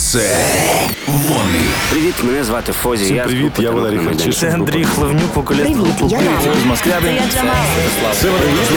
Це вони. Привіт, мене звати Фозі. Всім привіт, я Валерій Харчишин. Це Андрій Хлевнюк, вокаліст групи З Москрябін. Це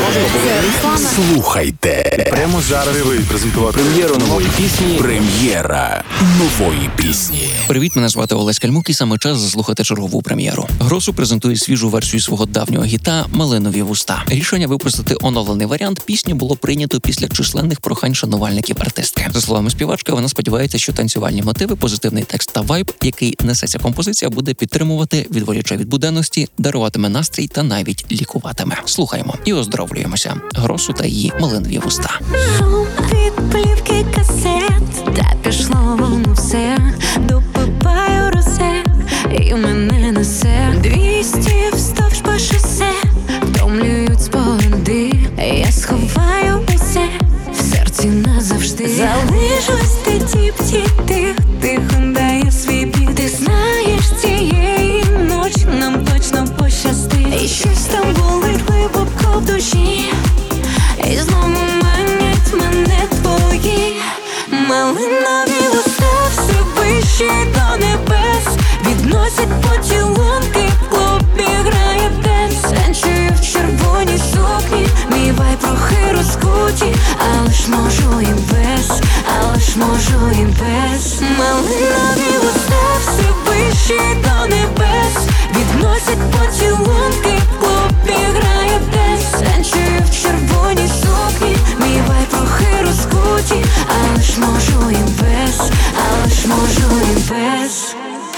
Слухайте. Прямо зараз презентувати Прем'єру нової пісні. Прем'єра нової пісні. Привіт, мене звати Олесь Кальмук, і саме час заслухати чергову прем'єру. Гросу презентує свіжу версію свого давнього гіта «Малинові вуста». Рішення випустити оновлений варіант пісні було прийнято після численних прохань шанувальників артистки. За словами співачки, вона сподівається, що танцювальні мотиви, позитивний текст та вайб, який несеться композиція, буде підтримувати, відволіче від буденності, даруватиме настрій та навіть лікуватиме. Слухаємо і оздоровлюємося. Гросу та її «Малинові вуста». Шум від плівки касет, та пішло воно все, допиваю розе, і мене несе 200 вздовж по шосе, втомлюють спогади, я сховаю усе в серці назавжди. Залишусь ти тих, тихо дає свій бід. Ти знаєш, цієї ночі нам точно пощастить. І щось там болить глибоко в душі, і знову манять мене твої малинові вуста, все вище до небес, відносять поцілунки, в клубі грає денс. Танцюю в червоній сукні, мій вайб трохи розкуті, але ж можу і без, але ж можу і без. Малинові вуста, все вище до небес, відносять поцілунки, в клубі грає денс. Танцюю в червоній сукні, мій вайб трохи розкуті, але ж можу і без, але ж можу і без.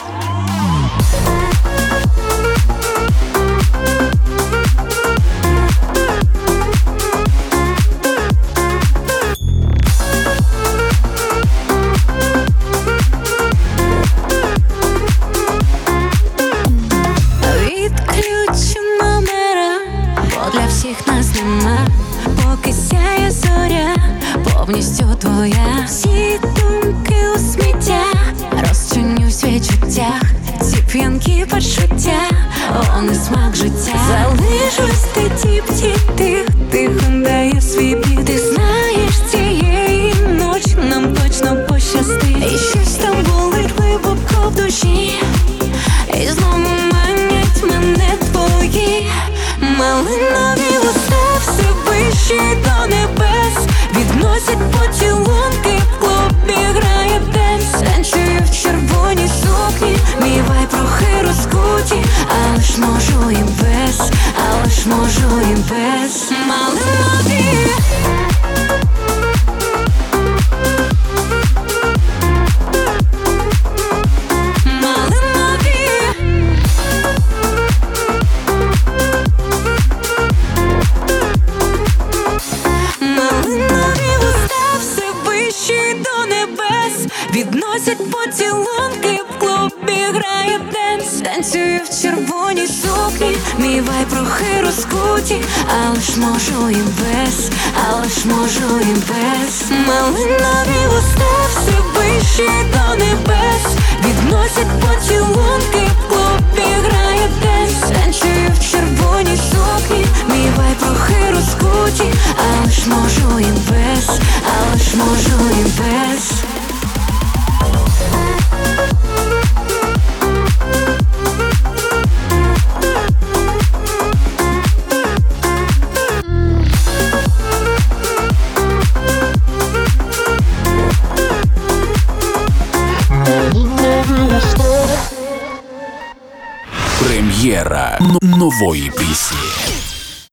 Відключу номера, бо для всіх нас нема, поки сяє зоря, повністю твоя. Всі думки у сміття, розчинюсь в відчуттях, ці п'янкі почуття, вони смак життя. Залишусь ти тих, тихо дає свій бід. Ти знаєш, цієї ночі нам точно пощастить. І щось там болить глибоко в душі, і знову манять мене твої малинові вуста, все вище до небес, відносять поцілунки, в клубі грає денс. Танцюю в червоній сукні, мій вайб трохи розкуті, але ж можу і без, але ж можу і без. Малинові. Відносять поцілунки, в клубі грає денс. Танцюю в червоній сукні, мій вайб трохи розкуті, але ж можу і без, але ж можу і без. Малинові вуста, все вище до небес, відносять поцілунки, в клубі грає денс. Танцюю в червоній сукні, мій вайб трохи розкуті, але ж можу і без, але ж можу і без. Прем'єра нової пісні.